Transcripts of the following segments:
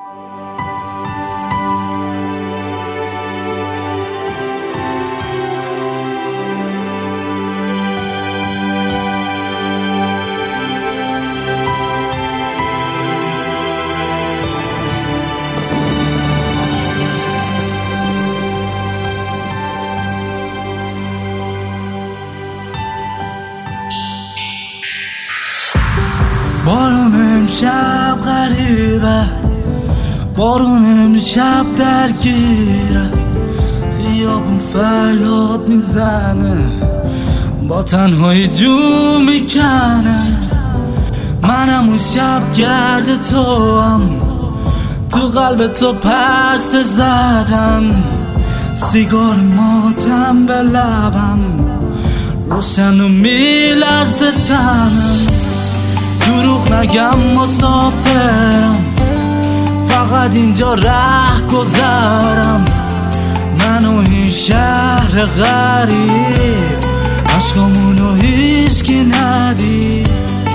بارون امشب غریبه، بارون امشب درگیره، خیابون فریاد میزنه، با تنهایی جو میکنه. منم اون شب گرد تو هم، تو قلب تو پرسه زدم، سیگار ماتم به لبم، روشن و میلرزه تنم. دروغ نگم مسافرم، فقط اینجا ره گذرم، من و این شهر غریب، عشقامونو هیچکی ندید.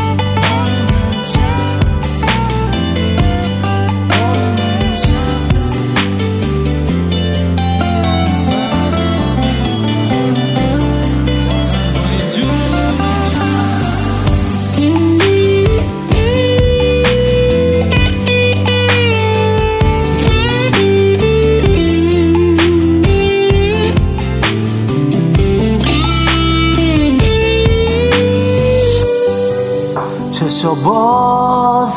چشا باز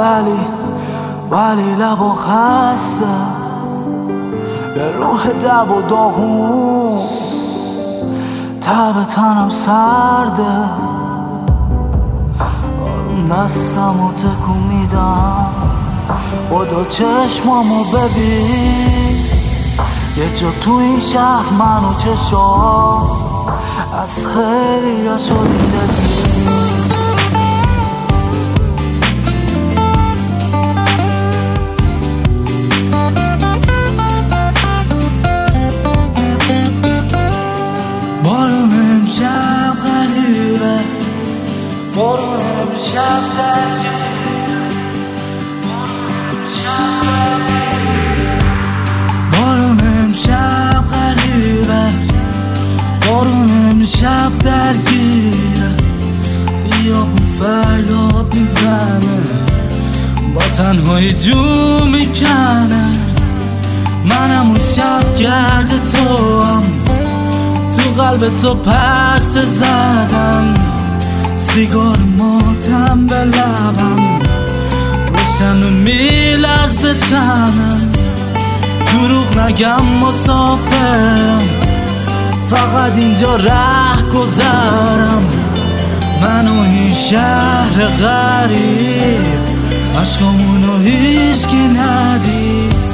ولی لبا خسته، به روح دب و داغون، تب تنم سرده، آروم دستم و تکون میدم، خدا چشمامو ببین، یه جا تو این شهر من و چشا از خیلی ها شدیدگی. بارون امشب درگیره، بارون امشب غریبه، بارون امشب درگیره، خیابون فریاد میزنه، با تنهایی جو میکنه. منم اون شب گرد تو هم، تو قلب تو پرسه زدم، سیگار ماتم به لبم، روشن و میلرزه تنم. دروغ نگم مسافرم، فقط اینجا ره گذرم، من و این شهر غریب، عشقامونو هیچکی ندید.